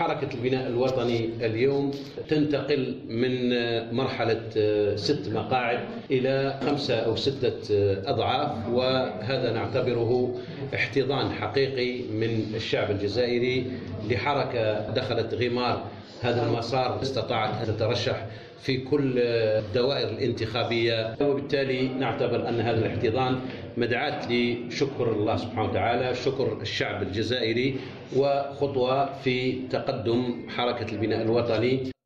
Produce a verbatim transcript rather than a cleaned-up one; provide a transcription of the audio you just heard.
حركة البناء الوطني اليوم تنتقل من مرحلة ست مقاعد إلى خمسة أو ستة أضعاف، وهذا نعتبره احتضان حقيقي من الشعب الجزائري لحركة دخلت غمار هذا المسار، استطاعت أن تترشح في كل الدوائر الانتخابية، وبالتالي نعتبر أن هذا الاحتضان مدعاة لشكر الله سبحانه وتعالى، شكر الشعب الجزائري، وخطوة في تقدم حركة البناء الوطني.